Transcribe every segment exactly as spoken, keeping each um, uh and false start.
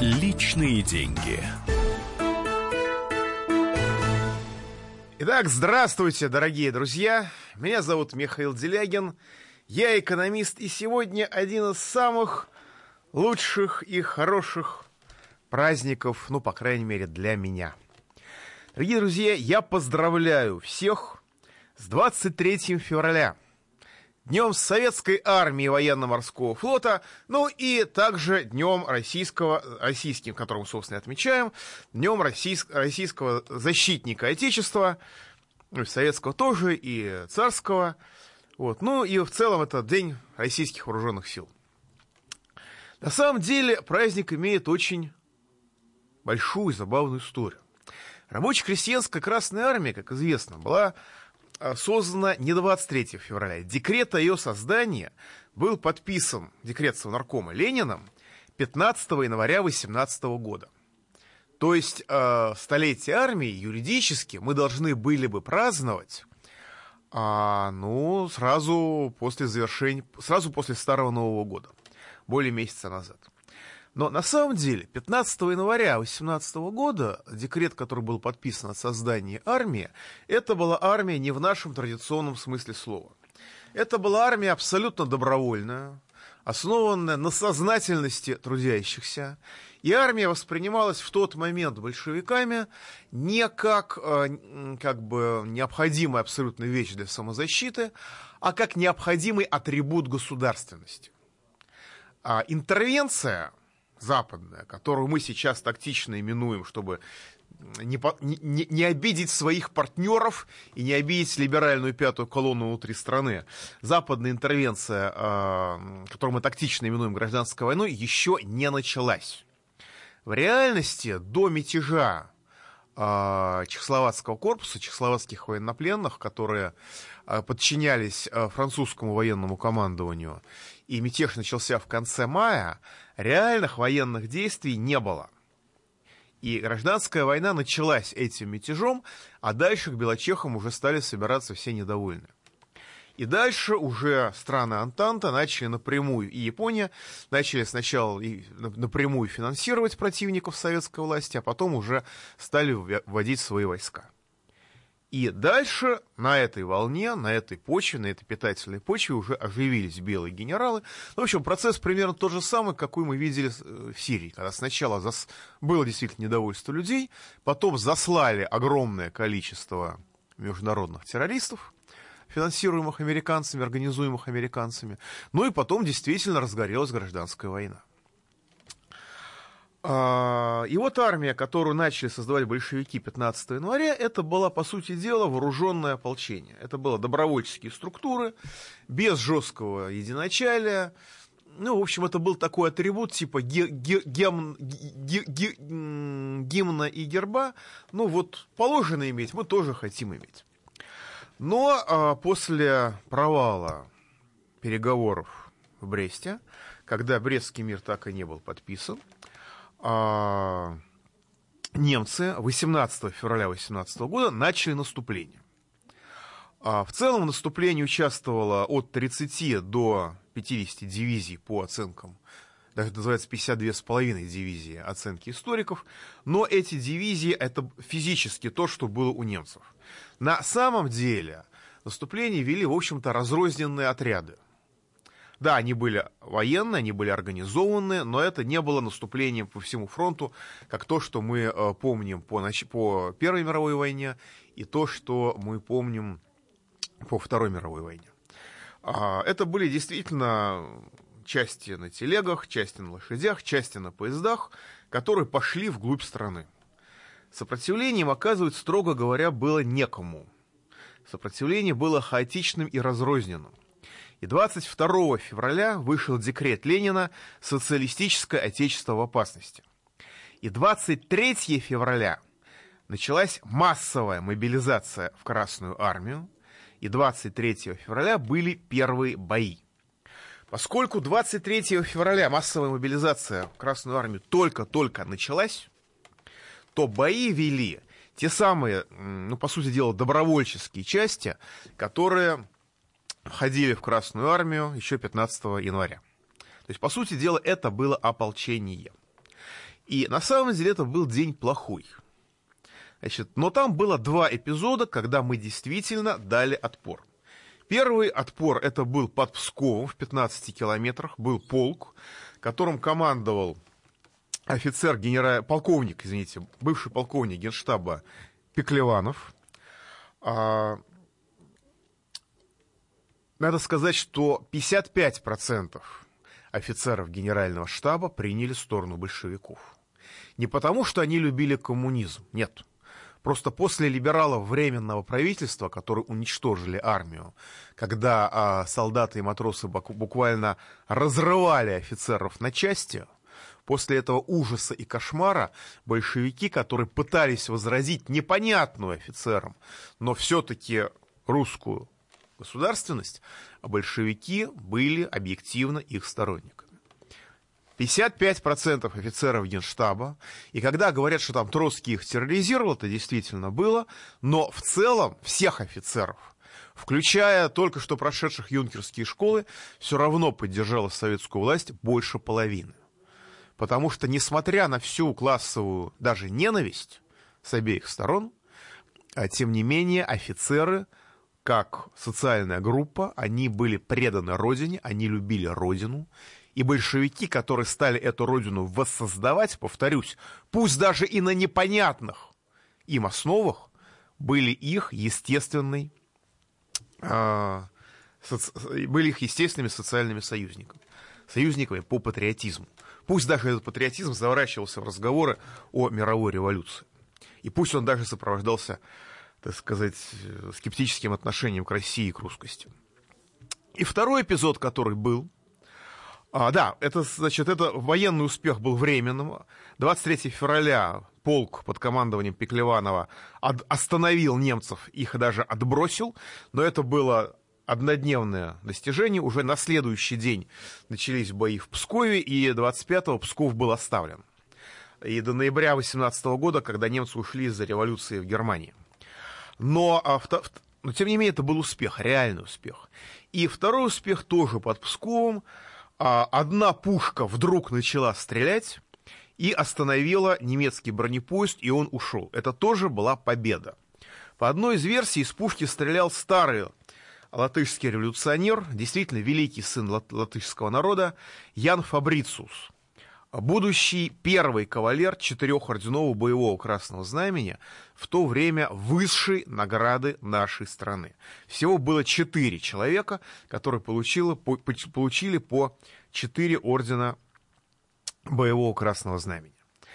Личные деньги. Итак, здравствуйте, дорогие друзья. Меня зовут Михаил Делягин. Я экономист, и сегодня один из самых лучших и хороших праздников, ну, по крайней мере, для меня. Дорогие друзья, я поздравляю всех с двадцать третьим февраля, Днем Советской Армии и Военно-Морского Флота, ну и также Днем российского, российским, который мы, собственно, отмечаем, Днем российс, российского защитника Отечества, ну, советского тоже, и царского. Вот. Ну и в целом это День российских вооруженных сил. На самом деле праздник имеет очень большую и забавную историю. Рабоче-крестьянская Красная Армия, как известно, была создана не двадцать третьего февраля. Декрет о ее создании был подписан, декрет Совнаркома, Лениным пятнадцатого января восемнадцатого года. То есть э, столетие армии юридически мы должны были бы праздновать а, ну, сразу после завершения, сразу после Старого Нового года, более месяца назад. Но на самом деле пятнадцатого января восемнадцатого года декрет, который был подписан о создании армии, это была армия не в нашем традиционном смысле слова. Это была армия абсолютно добровольная, основанная на сознательности трудящихся. И армия воспринималась в тот момент большевиками не как, как бы необходимая абсолютная вещь для самозащиты, а как необходимый атрибут государственности. А интервенция западная, которую мы сейчас тактично именуем, чтобы не, не, не обидеть своих партнеров и не обидеть либеральную пятую колонну внутри страны. Западная интервенция, э, которую мы тактично именуем гражданской войной, еще не началась. В реальности до мятежа э, Чехословацкого корпуса, чехословацких военнопленных, которые э, подчинялись э, французскому военному командованию, и мятеж начался в конце мая, реальных военных действий не было. И гражданская война началась этим мятежом, а дальше к белочехам уже стали собираться все недовольны. И дальше уже страны Антанта начали напрямую, и Япония начали сначала напрямую финансировать противников советской власти, а потом уже стали вводить свои войска. И дальше на этой волне, на этой почве, на этой питательной почве уже оживились белые генералы. Ну, в общем, процесс примерно тот же самый, какой мы видели в Сирии, когда сначала зас... было действительно недовольство людей, потом заслали огромное количество международных террористов, финансируемых американцами, организуемых американцами, ну и потом действительно разгорелась гражданская война. И вот армия, которую начали создавать большевики пятнадцатого января, это было, по сути дела, вооруженное ополчение. Это были добровольческие структуры, без жесткого единоначалия. Ну, в общем, это был такой атрибут типа ге- ге- гем- ге- ге- гимна и герба. Ну, вот положено иметь, мы тоже хотим иметь. Но а, после провала переговоров в Бресте, когда Брестский мир так и не был подписан, А, немцы восемнадцатого февраля восемнадцатого года начали наступление. А, в целом в наступлении участвовало от тридцати до пятидесяти дивизий по оценкам, даже называется пятьдесят две с половиной дивизии оценки историков, но эти дивизии это физически то, что было у немцев. На самом деле наступление вели, в общем-то, разрозненные отряды. Да, они были военные, они были организованные, но это не было наступлением по всему фронту, как то, что мы э, помним по, по Первой мировой войне, и то, что мы помним по Второй мировой войне. А, это были действительно части на телегах, части на лошадях, части на поездах, которые пошли вглубь страны. Сопротивлением оказывать, строго говоря, было некому. Сопротивление было хаотичным и разрозненным. И двадцать второго февраля вышел декрет Ленина «Социалистическое отечество в опасности». И двадцать третьего февраля началась массовая мобилизация в Красную армию. И двадцать третьего февраля были первые бои. Поскольку двадцать третьего февраля массовая мобилизация в Красную армию только-только началась, то бои вели те самые, ну, по сути дела, добровольческие части, которые входили в Красную армию еще пятнадцатого января. То есть, по сути дела, это было ополчение. И на самом деле это был день плохой. Значит, но там было два эпизода, когда мы действительно дали отпор. Первый отпор это был под Псковом в пятнадцати километрах, был полк, которым командовал офицер, генерал, полковник, извините, бывший полковник Генштаба Пеклеванов. А, надо сказать, что пятьдесят пять процентов офицеров генерального штаба приняли сторону большевиков. Не потому, что они любили коммунизм, нет. Просто после либералов Временного правительства, которые уничтожили армию, когда а, солдаты и матросы буквально разрывали офицеров на части, после этого ужаса и кошмара большевики, которые пытались возродить непонятную офицерам, но все-таки русскую государственность, большевики были объективно их сторонниками. пятьдесят пять процентов офицеров Генштаба, и когда говорят, что там Троцкий их терроризировал, это действительно было, но в целом всех офицеров, включая только что прошедших юнкерские школы, все равно поддержала советскую власть больше половины. Потому что, несмотря на всю классовую даже ненависть с обеих сторон, тем не менее офицеры, как социальная группа, они были преданы родине, они любили родину. И большевики, которые стали эту родину воссоздавать, повторюсь, пусть даже и на непонятных им основах, были их естественной, э, соци... были их естественными социальными союзниками, союзниками по патриотизму. Пусть даже этот патриотизм заворачивался в разговоры о мировой революции. И пусть он даже сопровождался, так сказать, скептическим отношением к России и к русскости. И второй эпизод, который был, А, да, это, значит, это военный успех был временным. двадцать третьего февраля полк под командованием Пеклеванова от, остановил немцев, их даже отбросил, но это было однодневное достижение. Уже на следующий день начались бои в Пскове, и двадцать пятого Псков был оставлен. И до ноября восемнадцатого года, когда немцы ушли из-за революции в Германии. Но, а, в, но, тем не менее, это был успех, реальный успех. И второй успех тоже под Псковом. Одна пушка вдруг начала стрелять и остановила немецкий бронепоезд, и он ушел. Это тоже была победа. По одной из версий из пушки стрелял старый латышский революционер, действительно великий сын латышского народа, Ян Фабрициус, будущий первый кавалер четырехорденного боевого Красного Знамени, в то время высшей награды нашей страны. Всего было четыре человека, которые получили по, получили по четыре ордена боевого Красного Знамени.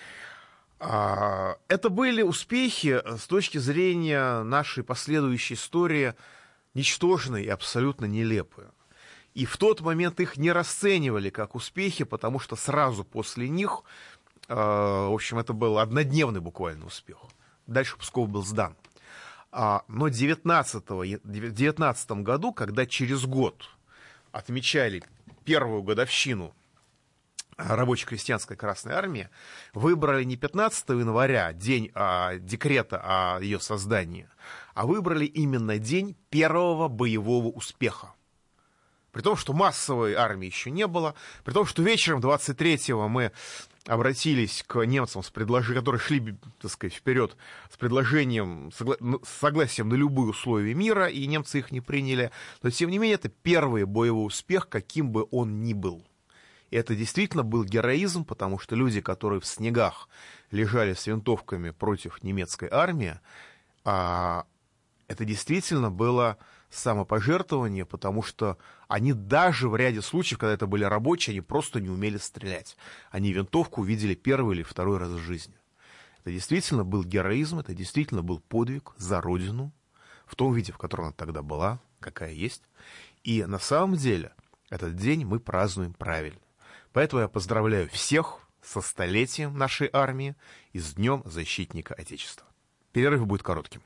Это были успехи с точки зрения нашей последующей истории ничтожные и абсолютно нелепые. И в тот момент их не расценивали как успехи, потому что сразу после них, э, в общем, это был однодневный буквально успех. Дальше Псков был сдан. А, но в девятнадцатом году, когда через год отмечали первую годовщину рабоче-крестьянской Красной Армии, выбрали не пятнадцатого января, день а, декрета о ее создании, а выбрали именно день первого боевого успеха. При том, что массовой армии еще не было, при том, что вечером двадцать третьего мы обратились к немцам, с предложением, которые шли, так сказать, вперед, с предложением, с согласием на любые условия мира, и немцы их не приняли. Но, тем не менее, это первый боевой успех, каким бы он ни был. И это действительно был героизм, потому что люди, которые в снегах лежали с винтовками против немецкой армии, это действительно было самопожертвование, потому что они даже в ряде случаев, когда это были рабочие, они просто не умели стрелять. Они винтовку увидели первый или второй раз в жизни. Это действительно был героизм, это действительно был подвиг за Родину, в том виде, в котором она тогда была, какая есть. И на самом деле этот день мы празднуем правильно. Поэтому я поздравляю всех со столетием нашей армии и с Днем Защитника Отечества. Перерыв будет коротким.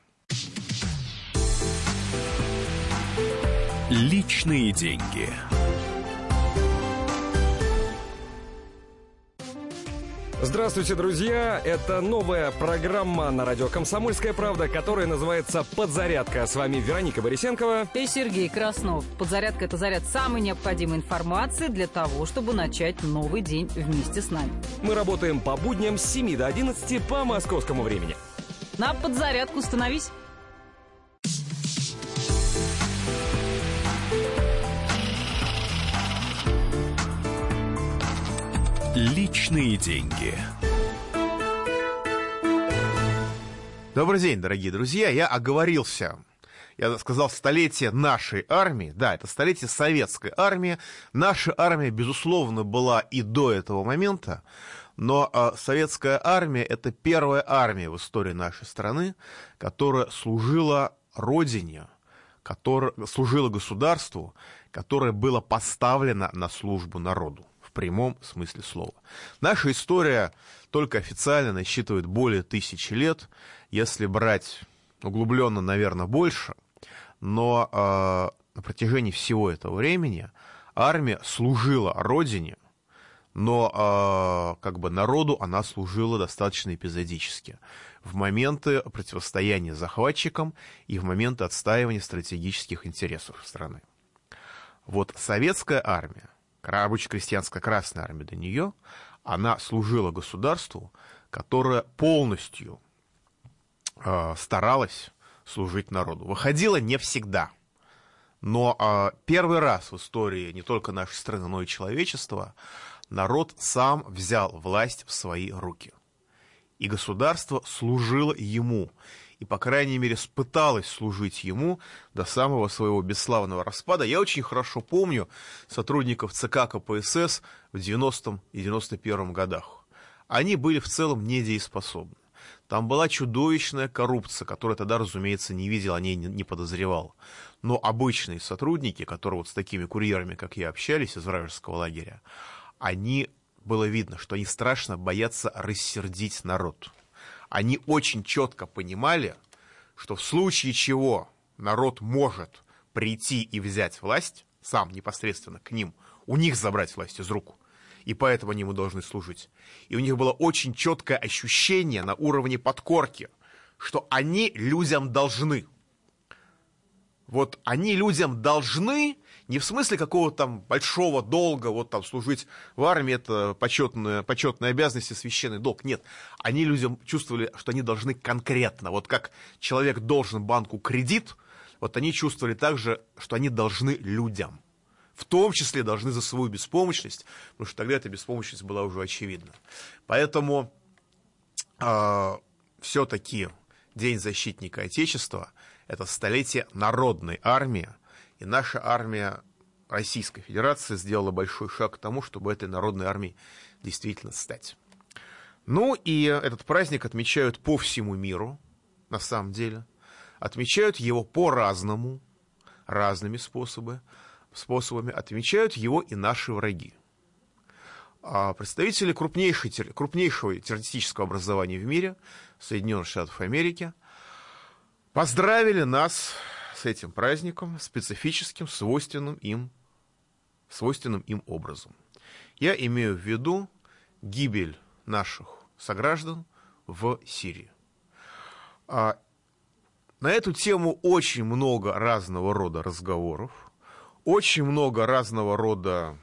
Личные деньги. Здравствуйте, друзья! Это новая программа на радио «Комсомольская правда», которая называется «Подзарядка». С вами Вероника Борисенкова и Сергей Краснов. Подзарядка – это заряд самой необходимой информации для того, чтобы начать новый день вместе с нами. Мы работаем по будням с семи до одиннадцати по московскому времени. На подзарядку становись! Личные деньги. Добрый день, дорогие друзья. Я оговорился. Я сказал столетие нашей армии. Да, это столетие советской армии. Наша армия, безусловно, была и до этого момента. Но э, советская армия — это первая армия в истории нашей страны, которая служила родине, которая служила государству, которое было поставлено на службу народу. В прямом смысле слова. Наша история только официально насчитывает более тысячи лет, если брать углубленно, наверное, больше, но э, на протяжении всего этого времени армия служила родине, но э, как бы народу она служила достаточно эпизодически, в моменты противостояния захватчикам и в моменты отстаивания стратегических интересов страны. Вот советская армия, рабоче-крестьянская Красная армия до нее, она служила государству, которое полностью э, старалось служить народу. Выходило не всегда, но э, первый раз в истории не только нашей страны, но и человечества народ сам взял власть в свои руки. И государство служило ему. И, по крайней мере, пыталась служить ему до самого своего бесславного распада. Я очень хорошо помню сотрудников ЦК КПСС в девяностом и девяносто первом годах. Они были в целом недееспособны. Там была чудовищная коррупция, которую тогда, разумеется, не видел, о ней не подозревал. Но обычные сотрудники, которые вот с такими курьерами, как я, общались из вражеского лагеря, они, было видно, что они страшно боятся рассердить народ. Они очень четко понимали, что в случае чего народ может прийти и взять власть, сам непосредственно к ним, у них забрать власть из рук, и поэтому они ему должны служить. И у них было очень четкое ощущение на уровне подкорки, что они людям должны. Вот они людям должны, не в смысле какого-то там большого долга, вот там служить в армии, это почетная, почетная обязанность и священный долг. Нет, они людям чувствовали, что они должны конкретно. Вот как человек должен банку кредит, вот они чувствовали также, что они должны людям. В том числе должны за свою беспомощность, потому что тогда эта беспомощность была уже очевидна. Поэтому э, все-таки День защитника Отечества — это столетие народной армии, и наша армия Российской Федерации сделала большой шаг к тому, чтобы этой народной армией действительно стать. Ну и этот праздник отмечают по всему миру, на самом деле. Отмечают его по-разному, разными способами, способами. Отмечают его и наши враги. А представители крупнейшей, крупнейшего террористического образования в мире, Соединенных Штатов Америки, поздравили нас с этим праздником, специфическим, свойственным им, свойственным им образом. Я имею в виду гибель наших сограждан в Сирии. А на эту тему очень много разного рода разговоров, очень много разного рода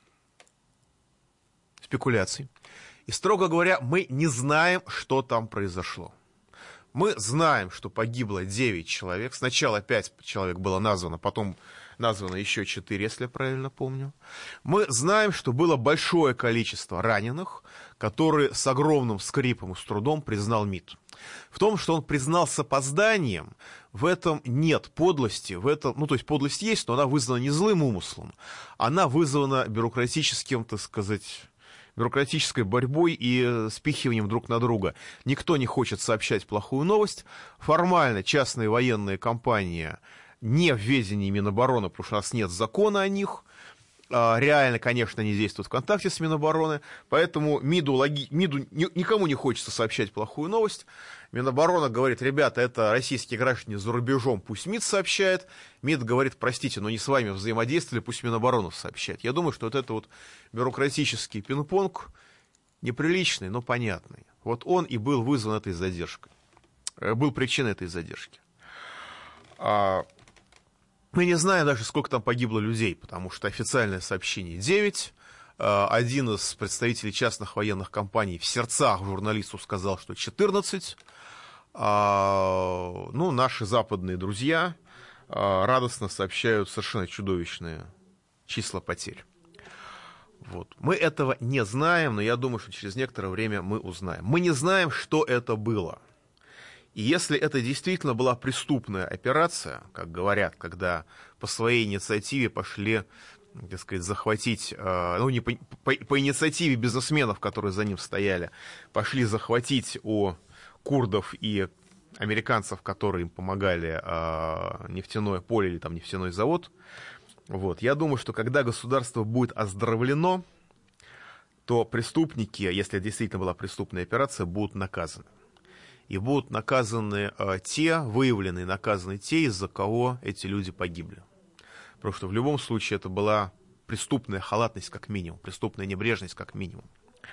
спекуляций. И, строго говоря, мы не знаем, что там произошло. Мы знаем, что погибло девять человек. Сначала пять человек было названо, потом названо еще четыре, если я правильно помню. Мы знаем, что было большое количество раненых, которые с огромным скрипом и с трудом признал МИД. В том, что он признал с опозданием, в этом нет подлости. В этом, ну, то есть подлость есть, но она вызвана не злым умыслом. Она вызвана бюрократическим, так сказать, бюрократической борьбой и спихиванием друг на друга. Никто не хочет сообщать плохую новость. Формально частные военные компании не в ведении Минобороны, потому что у нас нет закона о них. Реально, конечно, они действуют в контакте с Минобороны, поэтому МИДу, логи... МИДу никому не хочется сообщать плохую новость. Минобороны говорит: ребята, это российские граждане за рубежом, пусть МИД сообщает. МИД говорит: простите, но не с вами взаимодействовали, пусть Минобороны сообщает. Я думаю, что вот это вот бюрократический пинг-понг, неприличный, но понятный. Вот он и был вызван этой задержкой, был причиной этой задержки. Мы не знаем даже, сколько там погибло людей, потому что официальное сообщение девять. Один из представителей частных военных компаний в сердцах журналисту сказал, что четырнадцать. Ну, наши западные друзья радостно сообщают совершенно чудовищные числа потерь. Вот. Мы этого не знаем, но я думаю, что через некоторое время мы узнаем. Мы не знаем, что это было. И если это действительно была преступная операция, как говорят, когда по своей инициативе пошли, так сказать, захватить, ну, не по, по, по инициативе бизнесменов, которые за ним стояли, пошли захватить у курдов и американцев, которые им помогали, э, нефтяное поле или там нефтяной завод. Вот. Я думаю, что когда государство будет оздоровлено, то преступники, если это действительно была преступная операция, будут наказаны. И будут наказаны э, те, выявлены и наказаны те, из-за кого эти люди погибли. Потому что в любом случае это была преступная халатность как минимум, преступная небрежность как минимум.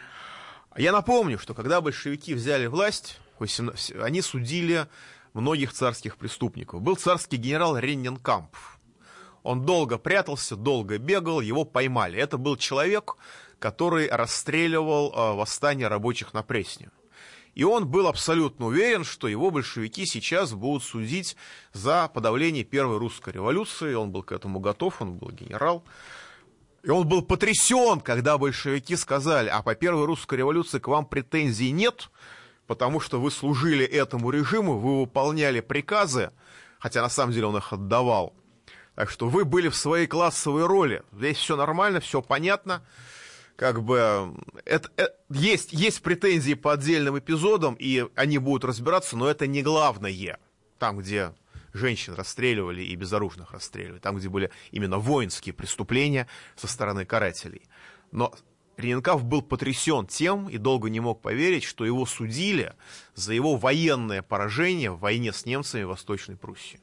Я напомню, что когда большевики взяли власть, они судили многих царских преступников. Был царский генерал Реннинкамп. Он долго прятался, долго бегал, его поймали. Это был человек, который расстреливал э, восстание рабочих на Пресне. И он был абсолютно уверен, что его большевики сейчас будут судить за подавление Первой русской революции. Он был к этому готов, он был генерал. И он был потрясен, когда большевики сказали: а по Первой русской революции к вам претензий нет, потому что вы служили этому режиму, вы выполняли приказы, хотя на самом деле он их отдавал. Так что вы были в своей классовой роли. Здесь все нормально, все понятно. Как бы это, это, есть, есть претензии по отдельным эпизодам, и они будут разбираться, но это не главное. Там, где женщин расстреливали и безоружных расстреливали, там, где были именно воинские преступления со стороны карателей. Но Реннинкамп был потрясен тем и долго не мог поверить, что его судили за его военное поражение в войне с немцами в Восточной Пруссии.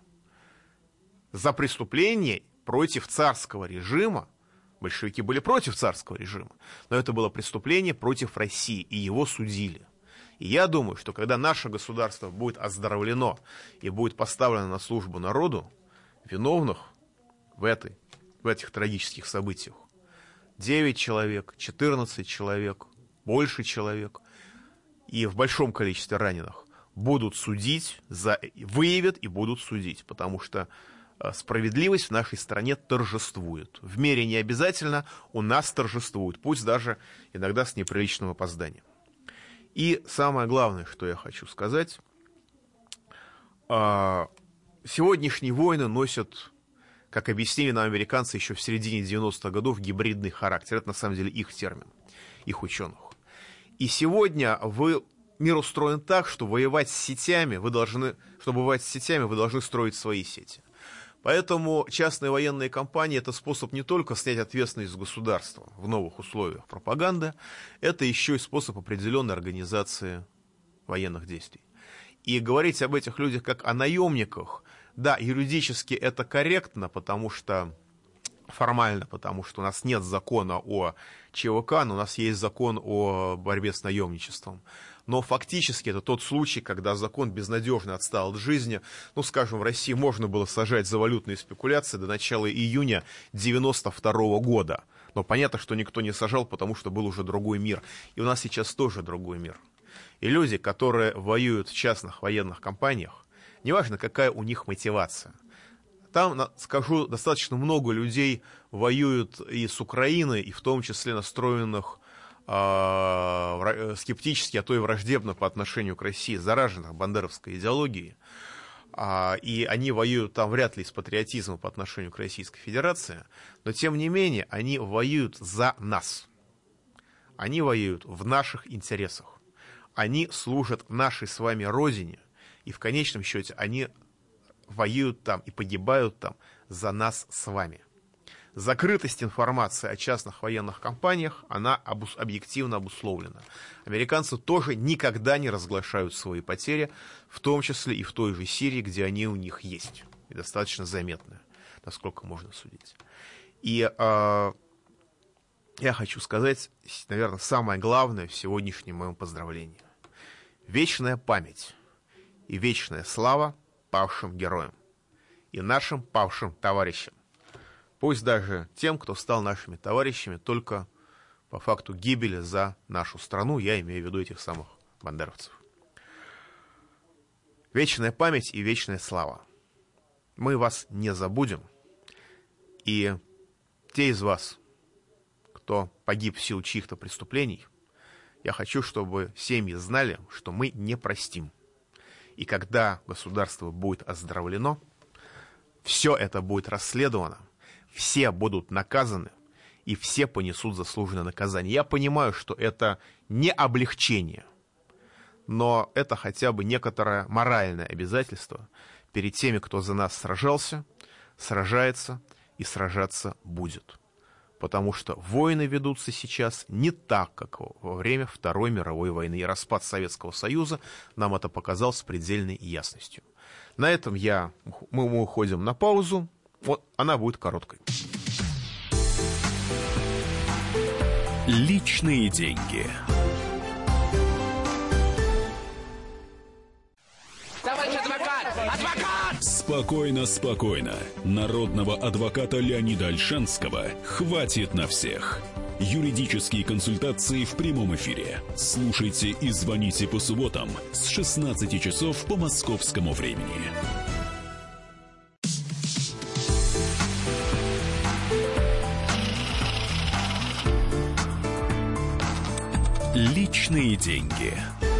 За преступление против царского режима. Большевики были против царского режима, но это было преступление против России, и его судили. И я думаю, что когда наше государство будет оздоровлено и будет поставлено на службу народу, виновных в, этой, в этих трагических событиях девять человек, четырнадцать человек, больше человек и в большом количестве раненых будут судить, за, выявят и будут судить, потому что справедливость в нашей стране торжествует. В мире не обязательно, у нас торжествует, пусть даже иногда с неприличным опозданием. И самое главное, что я хочу сказать, сегодняшние войны носят, как объяснили нам американцы еще в середине девяностых годов, гибридный характер. Это на самом деле их термин, их ученых. И сегодня вы, мир устроен так, что воевать с сетями вы должны, чтобы воевать с сетями, вы должны строить свои сети. Поэтому частные военные компании – это способ не только снять ответственность с государства в новых условиях пропаганды, это еще и способ определенной организации военных действий. И говорить об этих людях как о наемниках, да, юридически это корректно, потому что формально, потому что у нас нет закона о ЧВК, но у нас есть закон о борьбе с наемничеством. Но фактически это тот случай, когда закон безнадежно отстал от жизни. Ну, скажем, в России можно было сажать за валютные спекуляции до начала июня девяносто второго года. Но понятно, что никто не сажал, потому что был уже другой мир. И у нас сейчас тоже другой мир. И люди, которые воюют в частных военных компаниях, неважно, какая у них мотивация. Там, скажу, достаточно много людей воюют и с Украиной, и в том числе настроенных скептически, а то и враждебно по отношению к России, зараженных бандеровской идеологией. И они воюют там вряд ли из патриотизма по отношению к Российской Федерации, но тем не менее они воюют за нас. Они воюют в наших интересах. Они служат нашей с вами родине, и в конечном счете они воюют там и погибают там за нас с вами. Закрытость информации о частных военных компаниях, она обус- объективно обусловлена. Американцы тоже никогда не разглашают свои потери, в том числе и в той же Сирии, где они у них есть, и достаточно заметные, насколько можно судить. И э, я хочу сказать, наверное, самое главное в сегодняшнем моем поздравлении. Вечная память и вечная слава павшим героям и нашим павшим товарищам. Пусть даже тем, кто стал нашими товарищами только по факту гибели за нашу страну, я имею в виду этих самых бандеровцев. Вечная память и вечная слава. Мы вас не забудем. И те из вас, кто погиб в силу чьих-то преступлений, я хочу, чтобы семьи знали, что мы не простим. И когда государство будет оздоровлено, все это будет расследовано, все будут наказаны, и все понесут заслуженное наказание. Я понимаю, что это не облегчение, но это хотя бы некоторое моральное обязательство перед теми, кто за нас сражался, сражается и сражаться будет. Потому что войны ведутся сейчас не так, как во время Второй мировой войны. И распад Советского Союза нам это показал с предельной ясностью. На этом я, мы, мы уходим на паузу. Вот, она будет короткой. Личные деньги. Товарищ адвокат! Адвокат! Спокойно, спокойно. Народного адвоката Леонида Ольшанского хватит на всех. Юридические консультации в прямом эфире. Слушайте и звоните по субботам с шестнадцати часов по московскому времени. Личные деньги.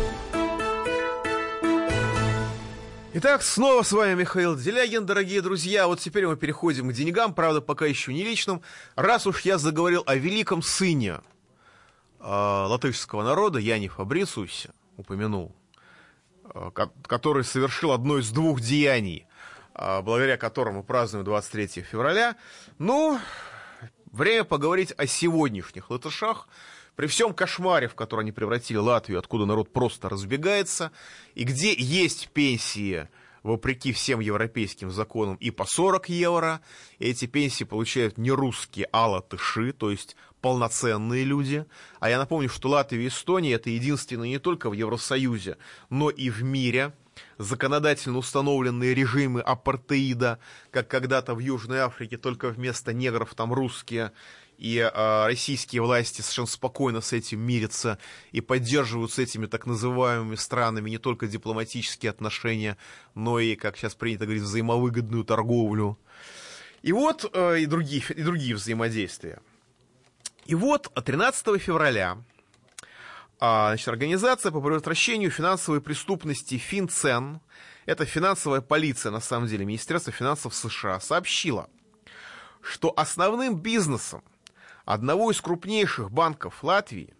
Итак, снова с вами Михаил Делягин, дорогие друзья. Вот теперь мы переходим к деньгам, правда, пока еще не личным. Раз уж я заговорил о великом сыне э, латышского народа, Яне Фабрициусе, упомянул, э, который совершил одно из двух деяний, э, благодаря которым мы празднуем двадцать третьего февраля. Ну, время поговорить о сегодняшних латышах. При всем кошмаре, в который они превратили Латвию, откуда народ просто разбегается, и где есть пенсии, вопреки всем европейским законам, и по сорок евро, и эти пенсии получают не русские, а латыши, то есть полноценные люди. А я напомню, что Латвия и Эстония — это единственные не только в Евросоюзе, но и в мире законодательно установленные режимы апартеида, как когда-то в Южной Африке, только вместо негров там русские. И э, российские власти совершенно спокойно с этим мирятся и поддерживают с этими так называемыми странами не только дипломатические отношения, но и, как сейчас принято говорить, взаимовыгодную торговлю. И вот э, и, другие, и другие взаимодействия. И вот тринадцатого февраля э, значит, организация по предотвращению финансовой преступности Финцен, это финансовая полиция, на самом деле, Министерство финансов США, сообщила, что основным бизнесом одного из крупнейших банков Латвии,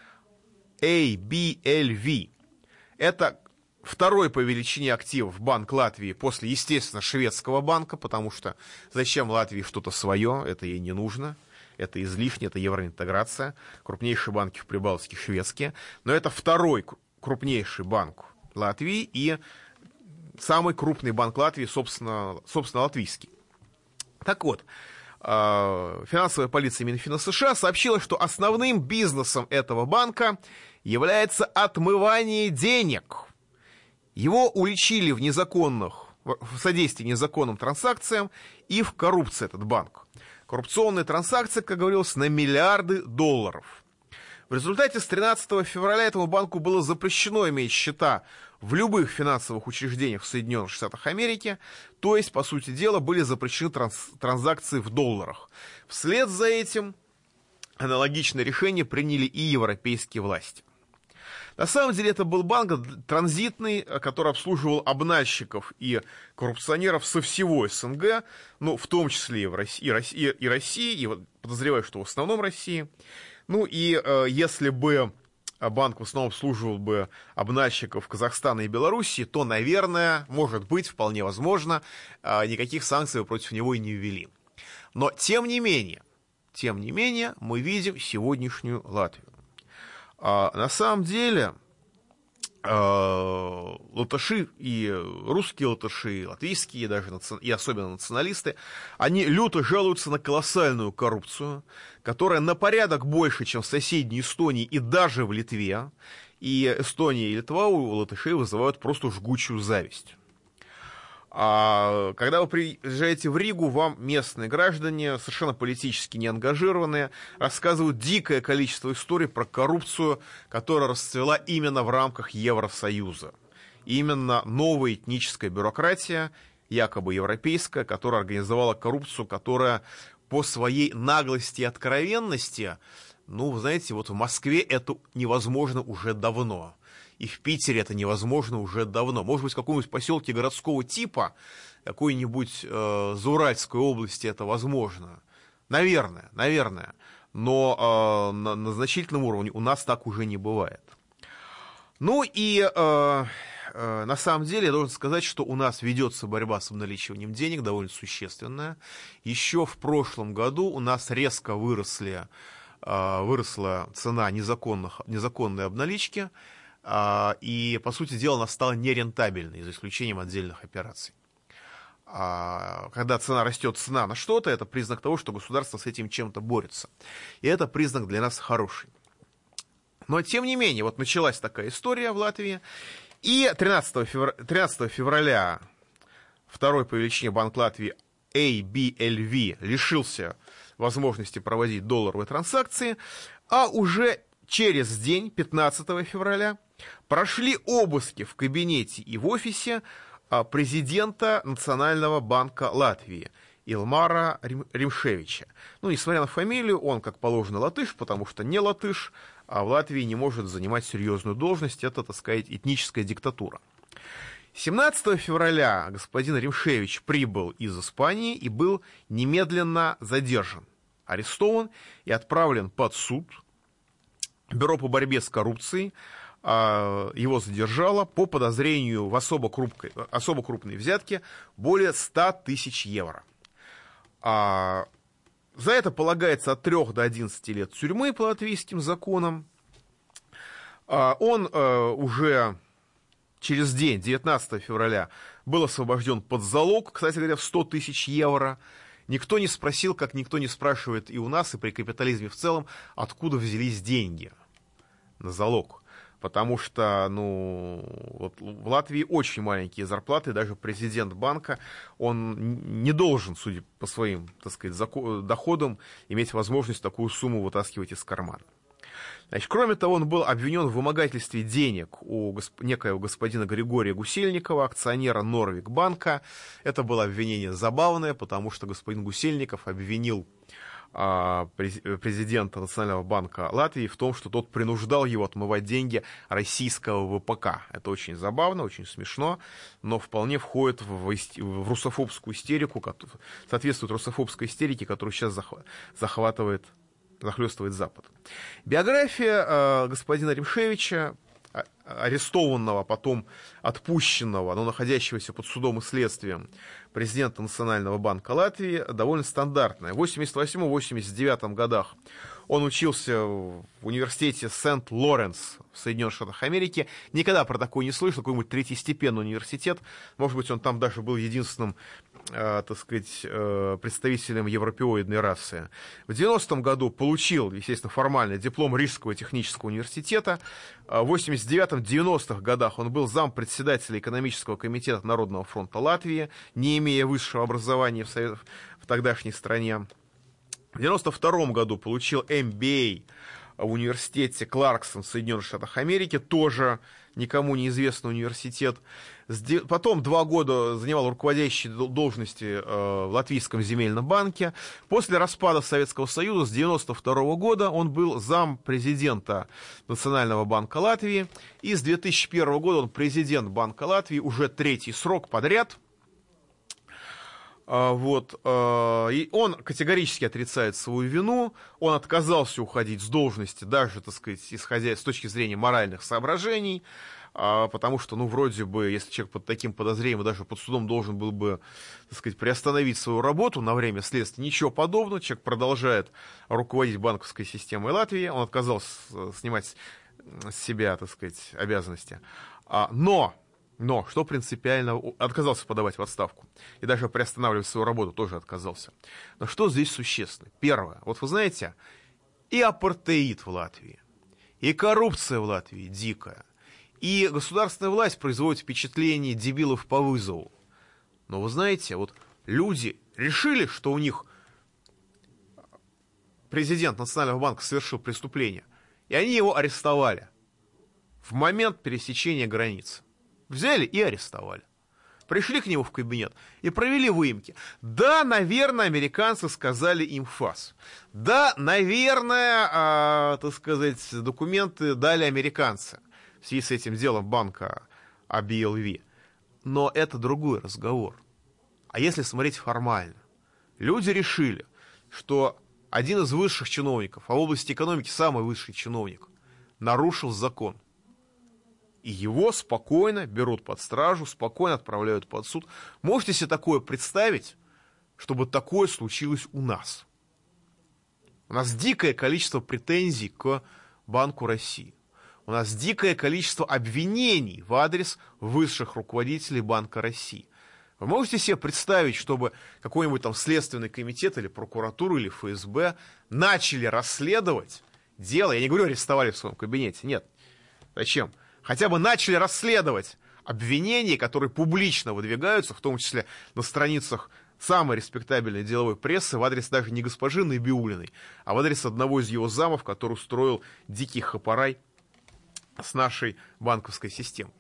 эй би эл ви, это второй по величине активов банк Латвии после, естественно, шведского банка, потому что зачем Латвии что-то свое, это ей не нужно, это излишне, это евроинтеграция, крупнейшие банки в Прибалтике шведские, но это второй крупнейший банк Латвии и самый крупный банк Латвии, собственно, собственно латвийский. Так вот, финансовая полиция Минфина США сообщила, что основным бизнесом этого банка является отмывание денег. Его уличили в незаконных, в содействии незаконным транзакциям и в коррупции этот банк. Коррупционные транзакции, как говорилось, на миллиарды долларов. В результате с тринадцатого февраля этому банку было запрещено иметь счета в любых финансовых учреждениях в Соединенных Штатах Америки, то есть, по сути дела, были запрещены транс- транзакции в долларах. Вслед за этим аналогичное решение приняли и европейские власти. На самом деле это был банк транзитный, который обслуживал обнальщиков и коррупционеров со всего СНГ, ну, в том числе и, в России, и, России, и России, и вот подозреваю, что в основном России. Ну и э, если бы банк в основном обслуживал бы обнальщиков Казахстана и Белоруссии, то, наверное, может быть, вполне возможно, э, никаких санкций против него и не ввели. Но тем не менее, тем не менее, мы видим сегодняшнюю Латвию. А, на самом деле, латыши, и русские латыши, и латвийские, даже, и особенно националисты, они люто жалуются на колоссальную коррупцию, которая на порядок больше, чем в соседней Эстонии и даже в Литве. И Эстония и Литва у латышей вызывают просто жгучую зависть. А когда вы приезжаете в Ригу, вам местные граждане, совершенно политически неангажированные, рассказывают дикое количество историй про коррупцию, которая расцвела именно в рамках Евросоюза. Именно новая этническая бюрократия, якобы европейская, которая организовала коррупцию, которая по своей наглости и откровенности, ну, вы знаете, вот в Москве это невозможно уже давно. И в Питере это невозможно уже давно. Может быть, в каком-нибудь поселке городского типа, какой-нибудь э, Зауральской области это возможно. Наверное, наверное. Но э, на, на значительном уровне у нас так уже не бывает. Ну и э, э, на самом деле я должен сказать, что у нас ведется борьба с обналичиванием денег довольно существенная. Еще в прошлом году у нас резко выросли, э, выросла цена незаконных, незаконной обналички. И, по сути дела, она стала нерентабельной, за исключением отдельных операций. Когда цена растет, цена на что-то, это признак того, что государство с этим чем-то борется. И это признак для нас хороший. Но, тем не менее, вот началась такая история в Латвии. И тринадцатого февраля второй по величине банк Латвии эй би эл ви лишился возможности проводить долларовые транзакции, а уже через день, пятнадцатого февраля, прошли обыски в кабинете и в офисе президента Национального банка Латвии Илмара Римшевича. Ну, несмотря на фамилию, он, как положено, латыш, потому что не латыш, а в Латвии не может занимать серьезную должность. Это, так сказать, этническая диктатура. семнадцатого февраля господин Римшевич прибыл из Испании и был немедленно задержан, арестован и отправлен под суд. Бюро по борьбе с коррупцией его задержало по подозрению в особо крупной, особо крупной взятке более ста тысяч евро. За это полагается от трёх до одиннадцати лет тюрьмы по латвийским законам. Он уже через день, девятнадцатого февраля, был освобожден под залог, кстати говоря, в сто тысяч евро. Никто не спросил, как никто не спрашивает и у нас, и при капитализме в целом, откуда взялись деньги на залог. Потому что, ну, вот в Латвии очень маленькие зарплаты, даже президент банка, он не должен, судя по своим, так сказать, доходам, иметь возможность такую сумму вытаскивать из кармана. Значит, кроме того, он был обвинен в вымогательстве денег у госп... некоего господина Григория Гусельникова, акционера Норвик банка. Это было обвинение забавное, потому что господин Гусельников обвинил а, президента Национального банка Латвии в том, что тот принуждал его отмывать деньги российского вэ пэ ка. Это очень забавно, очень смешно, но вполне входит в, в русофобскую истерику, соответствует русофобской истерике, которую сейчас захватывает захлестывает Запад. Биография э, господина Римшевича, арестованного, потом отпущенного, но находящегося под судом и следствием президента Национального банка Латвии, довольно стандартная. В восемьдесят восьмом — восемьдесят девятом годах он учился в университете Сент-Лоренс в Соединенных Штатах Америки. Никогда про такой не слышал, какой-нибудь третьестепенный университет. Может быть, он там даже был единственным, э, так сказать, э, представителем европеоидной расы. В девяностом году получил, естественно, формально диплом Рижского технического университета. В восемьдесят девятом — девяностых годах он был зампредседателя экономического комитета Народного фронта Латвии, не имея высшего образования в, совет... в тогдашней стране. В девяносто втором году получил эм би эй в университете Кларксон в Соединенных Штатах Америки, тоже никому неизвестный университет. Потом два года занимал руководящие должности в Латвийском земельном банке. После распада Советского Союза с девяносто второго года он был зампрезидента Национального банка Латвии. И с две тысячи первого года он президент Банка Латвии уже третий срок подряд. Вот, и он категорически отрицает свою вину, он отказался уходить с должности, даже, так сказать, исходя с точки зрения моральных соображений, потому что, ну, вроде бы, если человек под таким подозрением, даже под судом должен был бы, так сказать, приостановить свою работу на время следствия, ничего подобного, человек продолжает руководить банковской системой Латвии, он отказался снимать с себя, так сказать, обязанности. А, но, но, что принципиально, отказался подавать в отставку. И даже приостанавливать свою работу тоже отказался. Но что здесь существенно? Первое. Вот вы знаете, и апартеид в Латвии, и коррупция в Латвии дикая, и государственная власть производит впечатление дебилов по вызову. Но вы знаете, вот люди решили, что у них президент Национального банка совершил преступление, и они его арестовали в момент пересечения границы. Взяли и арестовали. Пришли к нему в кабинет и провели выемки. Да, наверное, американцы сказали им фас. Да, наверное, а, так сказать, документы дали американцы в связи с этим делом банка эй би эл ви. Но это другой разговор. А если смотреть формально, люди решили, что один из высших чиновников, а в области экономики самый высший чиновник, нарушил закон. И его спокойно берут под стражу, спокойно отправляют под суд. Можете себе такое представить, чтобы такое случилось у нас? У нас дикое количество претензий к Банку России. У нас дикое количество обвинений в адрес высших руководителей Банка России. Вы можете себе представить, чтобы какой-нибудь там Следственный комитет или прокуратура или эф эс бэ начали расследовать дело? Я не говорю, арестовали в своем кабинете, нет. Зачем? Хотя бы начали расследовать обвинения, которые публично выдвигаются, в том числе на страницах самой респектабельной деловой прессы, в адрес даже не госпожи Набиуллиной, а в адрес одного из его замов, который устроил дикий хапарай с нашей банковской системой.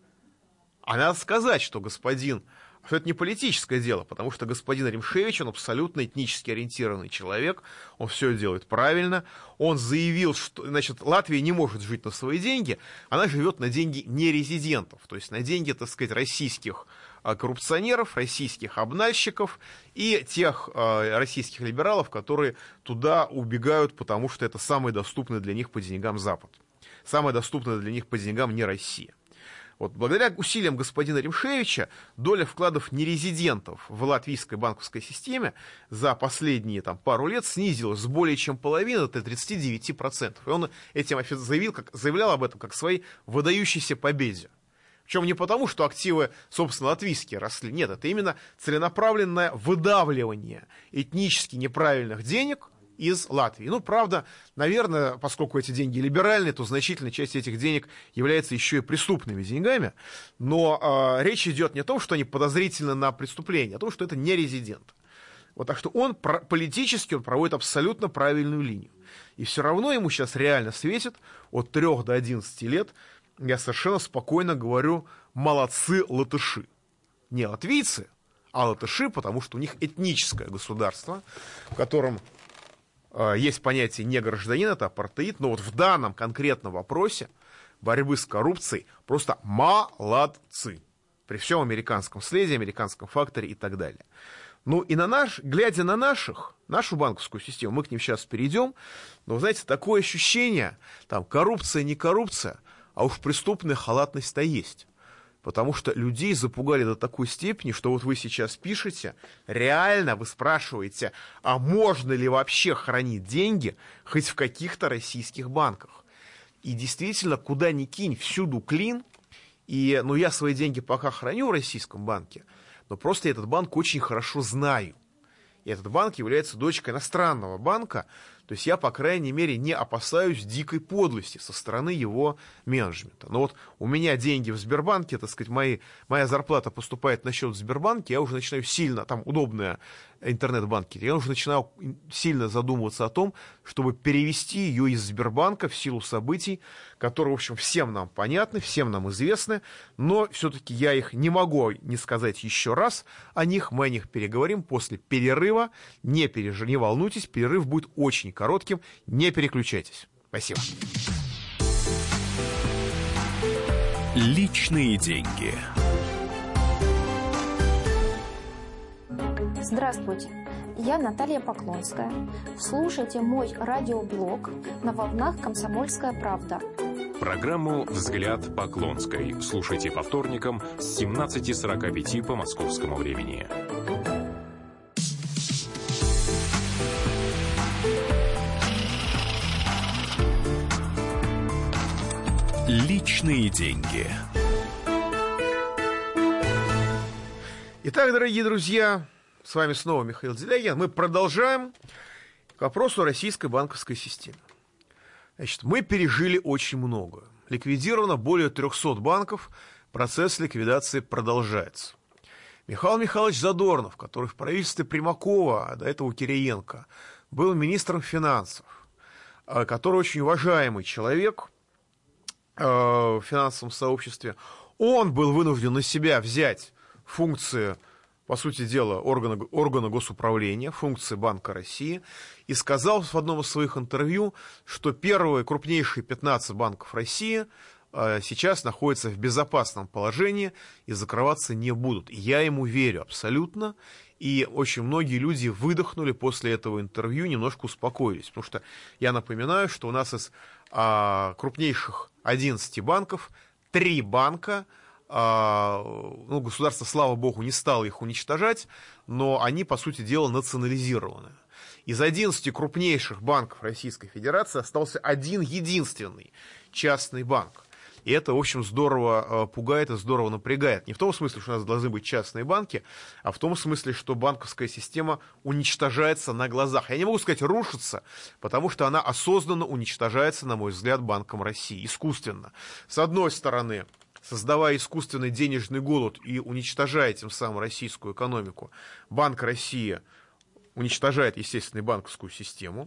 А надо сказать, что господин, что это не политическое дело, потому что господин Римшевич, он абсолютно этнически ориентированный человек, он все делает правильно, он заявил, что, значит, Латвия не может жить на свои деньги, она живет на деньги нерезидентов, то есть на деньги, так сказать, российских коррупционеров, российских обнальщиков и тех э, российских либералов, которые туда убегают, потому что это самый доступный для них по деньгам Запад, самый доступный для них по деньгам не Россия. Вот, благодаря усилиям господина Римшевича доля вкладов нерезидентов в латвийской банковской системе за последние там, пару лет снизилась с более чем половины до тридцати девяти процентов. И он этим заявил, как, заявлял об этом как своей выдающейся победе. Причем не потому, что активы, собственно, латвийские росли. Нет, это именно целенаправленное выдавливание этнически неправильных денег из Латвии. Ну, правда, наверное, поскольку эти деньги либеральные, то значительная часть этих денег является еще и преступными деньгами. Но э, речь идет не о том, что они подозрительны на преступление, а о том, что это не резидент. Вот, так что он политически он проводит абсолютно правильную линию. И все равно ему сейчас реально светит от трёх до одиннадцати лет. Я совершенно спокойно говорю, молодцы латыши. Не латвийцы, а латыши, потому что у них этническое государство, в котором есть понятие не гражданин, это апартеид, но вот в данном конкретном вопросе борьбы с коррупцией просто молодцы. При всем американском следе, американском факторе и так далее. Ну и на наш, глядя на наших, нашу банковскую систему, мы к ним сейчас перейдем, но, знаете, такое ощущение, там, коррупция, не коррупция, а уж преступная халатность-то есть. Потому что людей запугали до такой степени, что вот вы сейчас пишете, реально вы спрашиваете, а можно ли вообще хранить деньги хоть в каких-то российских банках? И действительно, куда ни кинь, всюду клин. И, ну, я свои деньги пока храню в российском банке, но просто этот банк очень хорошо знаю. И этот банк является дочкой иностранного банка, то есть я, по крайней мере, не опасаюсь дикой подлости со стороны его менеджмента. Но вот у меня деньги в Сбербанке, так сказать, мои, моя зарплата поступает на счет в Сбербанке, я уже начинаю сильно, там удобная интернет-банки, я уже начинаю сильно задумываться о том, чтобы перевести ее из Сбербанка в силу событий, которые, в общем, всем нам понятны, всем нам известны, но все-таки я их не могу не сказать еще раз о них, мы о них переговорим после перерыва, не, переж... не волнуйтесь, перерыв будет очень коротким, не переключайтесь. Спасибо. Личные деньги. Здравствуйте, я Наталья Поклонская. Слушайте мой радиоблог на волнах «Комсомольская правда». Программу «Взгляд Поклонской» слушайте по вторникам с семнадцати сорока пяти по московскому времени. Личные деньги. Итак, дорогие друзья, с вами снова Михаил Делягин. Мы продолжаем к вопросу российской банковской системы. Значит, мы пережили очень много. Ликвидировано более трехсот банков, процесс ликвидации продолжается. Михаил Михайлович Задорнов, который в правительстве Примакова, а до этого Кириенко, был министром финансов, который очень уважаемый человек в финансовом сообществе, он был вынужден на себя взять функции, по сути дела, органа, органа госуправления, функции Банка России, и сказал в одном из своих интервью, что первые крупнейшие пятнадцать банков России сейчас находятся в безопасном положении и закрываться не будут. И я ему верю абсолютно, и очень многие люди выдохнули после этого интервью, немножко успокоились, потому что я напоминаю, что у нас из а, крупнейших одиннадцати банков три банка, ну, государство, слава богу, не стало их уничтожать, но они, по сути дела, национализированы. Из одиннадцати крупнейших банков Российской Федерации остался один единственный частный банк. И это, в общем, здорово пугает и здорово напрягает. Не в том смысле, что у нас должны быть частные банки, а в том смысле, что банковская система уничтожается на глазах. Я не могу сказать рушится, потому что она осознанно уничтожается, на мой взгляд, Банком России, искусственно. С одной стороны, создавая искусственный денежный голод и уничтожая тем самым российскую экономику, Банк России уничтожает, естественно, и банковскую систему.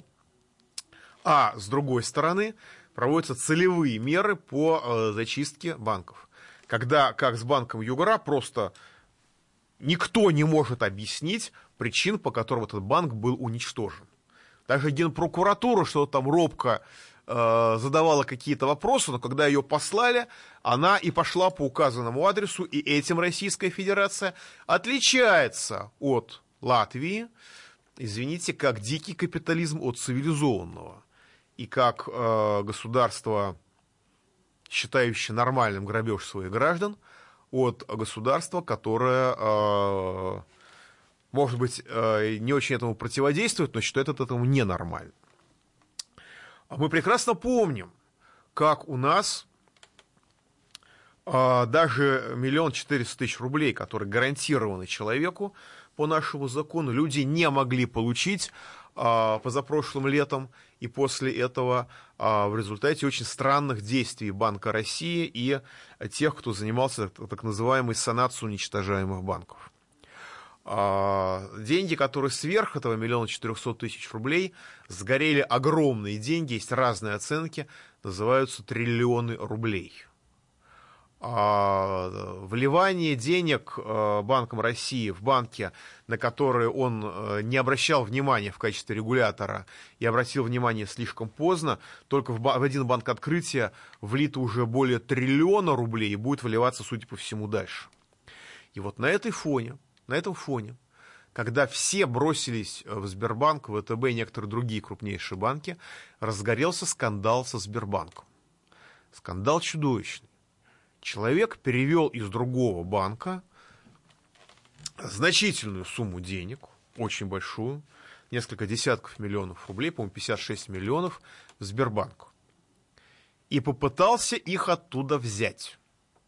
А с другой стороны, проводятся целевые меры по э, зачистке банков. Когда, как с банком Югра, просто никто не может объяснить причин, по которым этот банк был уничтожен. Даже Генпрокуратура что-то там робко э, задавала какие-то вопросы, но когда ее послали, она и пошла по указанному адресу, и этим Российская Федерация отличается от Латвии, извините, как дикий капитализм от цивилизованного. И как э, государство, считающее нормальным грабеж своих граждан, от государства, которое, э, может быть, э, не очень этому противодействует, но считает это этому ненормально. Мы прекрасно помним, как у нас э, даже миллион четыреста тысяч рублей, которые гарантированы человеку по нашему закону, люди не могли получить э, позапрошлым летом, и после этого а, в результате очень странных действий Банка России и тех, кто занимался так, так называемой санацией уничтожаемых банков. А, деньги, которые сверх этого миллиона четырехсот тысяч рублей, сгорели огромные деньги, есть разные оценки, называются триллионы рублей. А, вливание денег а, Банком России в банки, на которые он а, не обращал внимания в качестве регулятора и обратил внимание слишком поздно, только в, в один банк открытия влито уже более триллиона рублей и будет вливаться, судя по всему, дальше. И вот на этой фоне, на этом фоне, когда все бросились в Сбербанк, ВТБ и некоторые другие крупнейшие банки, разгорелся скандал со Сбербанком. Скандал чудовищный. Человек перевел из другого банка значительную сумму денег, очень большую, несколько десятков миллионов рублей, по-моему, пятьдесят шесть миллионов, в Сбербанк. И попытался их оттуда взять.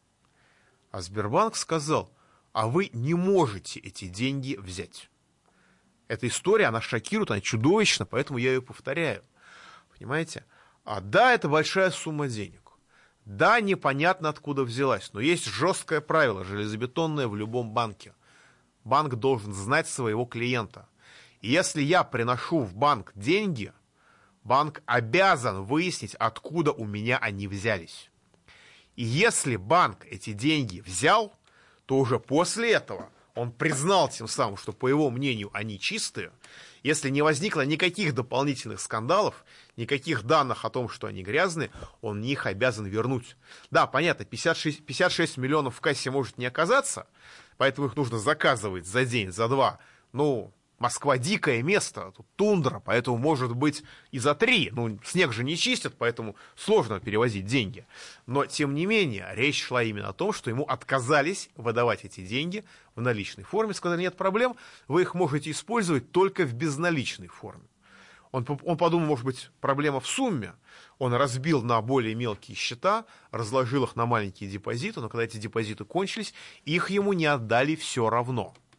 А Сбербанк сказал: а вы не можете эти деньги взять. Эта история, она шокирует, она чудовищна, поэтому я ее повторяю. Понимаете? А да, это большая сумма денег. Да, непонятно откуда взялась, но есть жесткое правило, железобетонное в любом банке. Банк должен знать своего клиента. И если я приношу в банк деньги, банк обязан выяснить, откуда у меня они взялись. И если банк эти деньги взял, то уже после этого он признал тем самым, что, по его мнению, они чистые. Если не возникло никаких дополнительных скандалов, никаких данных о том, что они грязные, он их обязан вернуть. Да, понятно, пятьдесят шесть, пятьдесят шесть миллионов в кассе может не оказаться, поэтому их нужно заказывать за день, за два. Ну, Москва дикое место, тут тундра, поэтому может быть и за три. Ну, снег же не чистят, поэтому сложно перевозить деньги. Но, тем не менее, речь шла именно о том, что ему отказались выдавать эти деньги в наличной форме. Сказали: нет проблем, вы их можете использовать только в безналичной форме. Он, он подумал, может быть, проблема в сумме. Он разбил на более мелкие счета, разложил их на маленькие депозиты, но когда эти депозиты кончились, их ему не отдали все равно.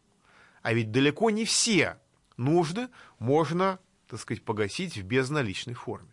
А ведь далеко не все нужды можно, так сказать, погасить в безналичной форме.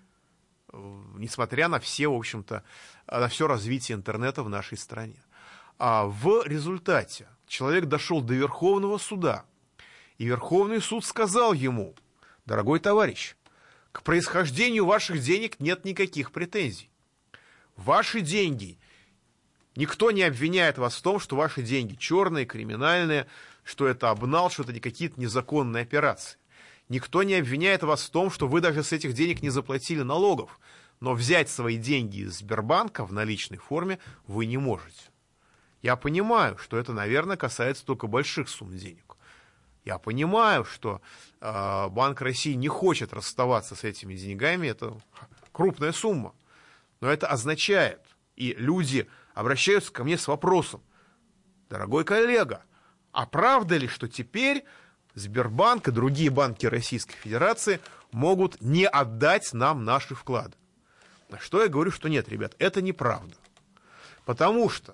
Несмотря на все, в общем-то, на все развитие интернета в нашей стране. А в результате человек дошел до Верховного суда, и Верховный суд сказал ему: дорогой товарищ, к происхождению ваших денег нет никаких претензий. Ваши деньги, никто не обвиняет вас в том, что ваши деньги черные, криминальные, что это обнал, что это какие-то незаконные операции. Никто не обвиняет вас в том, что вы даже с этих денег не заплатили налогов. Но взять свои деньги из Сбербанка в наличной форме вы не можете. Я понимаю, что это, наверное, касается только больших сумм денег. Я понимаю, что э, Банк России не хочет расставаться с этими деньгами. Это крупная сумма. Но это означает, и люди обращаются ко мне с вопросом: дорогой коллега, а правда ли, что теперь Сбербанк и другие банки Российской Федерации могут не отдать нам наши вклады? На что я говорю, что нет, ребят, это неправда. Потому что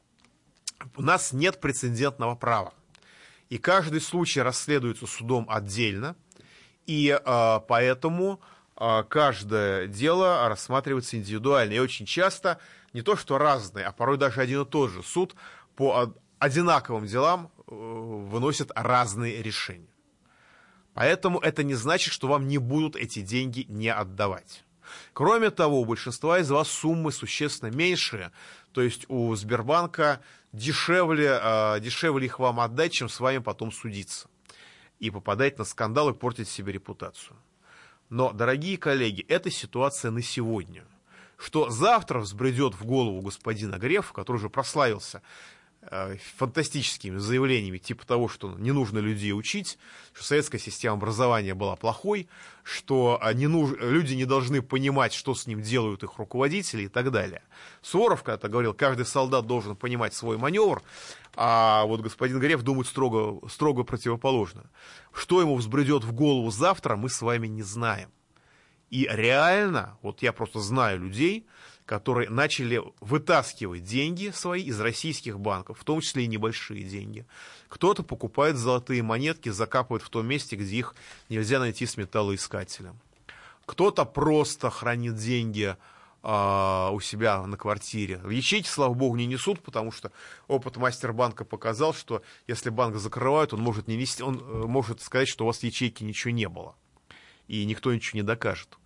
у нас нет прецедентного права. И каждый случай расследуется судом отдельно. И э, поэтому э, каждое дело рассматривается индивидуально. И очень часто не то что разные, а порой даже один и тот же суд по одинаковым делам выносят разные решения. Поэтому это не значит, что вам не будут эти деньги не отдавать. Кроме того, у большинства из вас суммы существенно меньшие, то есть у Сбербанка дешевле, э, дешевле их вам отдать, чем с вами потом судиться и попадать на скандал и портить себе репутацию. Но, дорогие коллеги, это ситуация на сегодня. Что завтра взбредет в голову господина Грефа, который уже прославился фантастическими заявлениями типа того, что не нужно людей учить, что советская система образования была плохой, что не нуж... люди не должны понимать, что с ним делают их руководители и так далее. Суворов когда-то говорил, каждый солдат должен понимать свой маневр, а вот господин Греф думает строго, строго противоположно. Что ему взбредет в голову завтра, мы с вами не знаем. И реально, вот я просто знаю людей, которые начали вытаскивать деньги свои из российских банков, в том числе и небольшие деньги. Кто-то покупает золотые монетки, закапывает в том месте, где их нельзя найти с металлоискателем. Кто-то просто хранит деньги а, у себя на квартире. В ячейки, слава богу, не несут, потому что опыт мастербанка показал, что если банк закрывают, он может, не нести, он может сказать, что у вас в ячейке ничего не было. И никто ничего не докажет.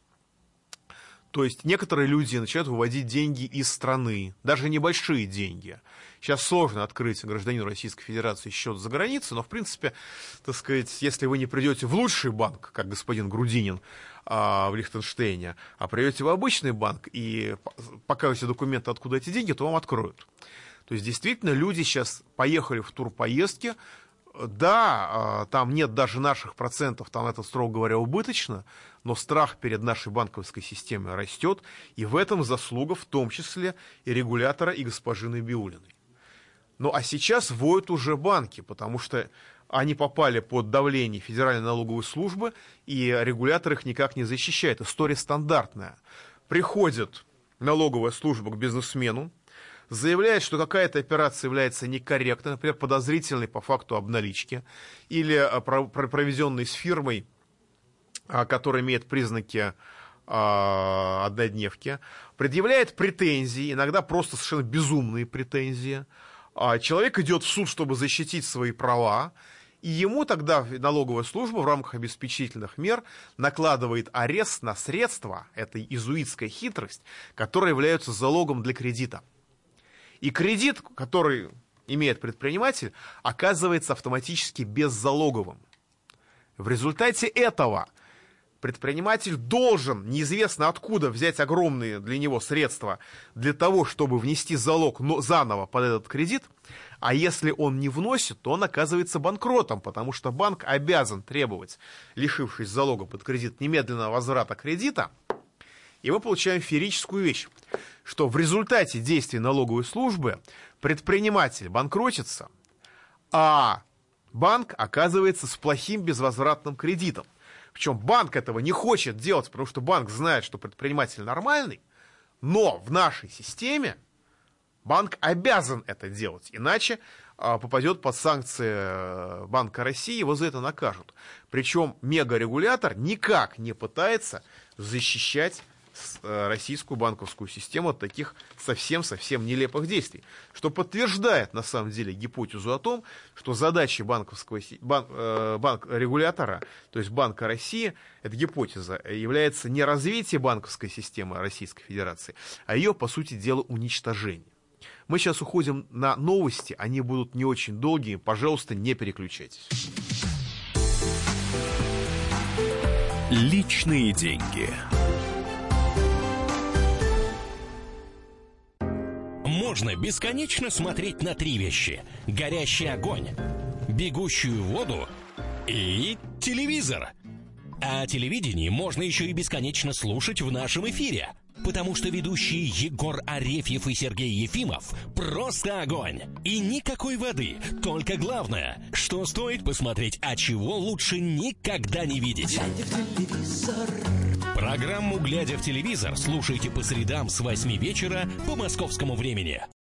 То есть некоторые люди начинают выводить деньги из страны, даже небольшие деньги. Сейчас сложно открыть гражданину Российской Федерации счет за границей, но, в принципе, так сказать, если вы не придете в лучший банк, как господин Грудинин а, в Лихтенштейне, а придете в обычный банк и покажете документы, откуда эти деньги, то вам откроют. То есть, действительно, люди сейчас поехали в турпоездки. Да, там нет даже наших процентов, там это, строго говоря, убыточно, но страх перед нашей банковской системой растет, и в этом заслуга в том числе и регулятора, и госпожи Набиуллиной. Ну а сейчас воют уже банки, потому что они попали под давление Федеральной налоговой службы, и регулятор их никак не защищает. История стандартная. Приходит налоговая служба к бизнесмену, заявляет, что какая-то операция является некорректной, например, подозрительной по факту обналички, или проведенной с фирмой, которая имеет признаки однодневки, предъявляет претензии, иногда просто совершенно безумные претензии. Человек идет в суд, чтобы защитить свои права, и ему тогда налоговая служба в рамках обеспечительных мер накладывает арест на средства, это иезуитская хитрость, которые являются залогом для кредита. И кредит, который имеет предприниматель, оказывается автоматически беззалоговым. В результате этого предприниматель должен неизвестно откуда взять огромные для него средства для того, чтобы внести залог но заново под этот кредит, а если он не вносит, то он оказывается банкротом, потому что банк обязан требовать, лишившись залога под кредит, немедленного возврата кредита. И мы получаем феерическую вещь, что в результате действий налоговой службы предприниматель банкротится, а банк оказывается с плохим безвозвратным кредитом. Причем банк этого не хочет делать, потому что банк знает, что предприниматель нормальный, но в нашей системе банк обязан это делать, иначе попадет под санкции Банка России, его за это накажут. Причем мегарегулятор никак не пытается защищать российскую банковскую систему от таких совсем-совсем нелепых действий, что подтверждает на самом деле гипотезу о том, что задачей банковского бан, э, банк, регулятора, то есть Банка России, эта гипотеза является не развитие банковской системы Российской Федерации, а ее, по сути дела, уничтожение. Мы сейчас уходим на новости, они будут не очень долгие, пожалуйста, не переключайтесь. Личные деньги. Можно бесконечно смотреть на три вещи: горящий огонь, бегущую воду и телевизор. А телевидение можно еще и бесконечно слушать в нашем эфире, потому что ведущие Егор Арефьев и Сергей Ефимов просто огонь. И никакой воды, только главное, что стоит посмотреть, а чего лучше никогда не видеть. Программу «Глядя в телевизор» слушайте по средам с восьми вечера по московскому времени.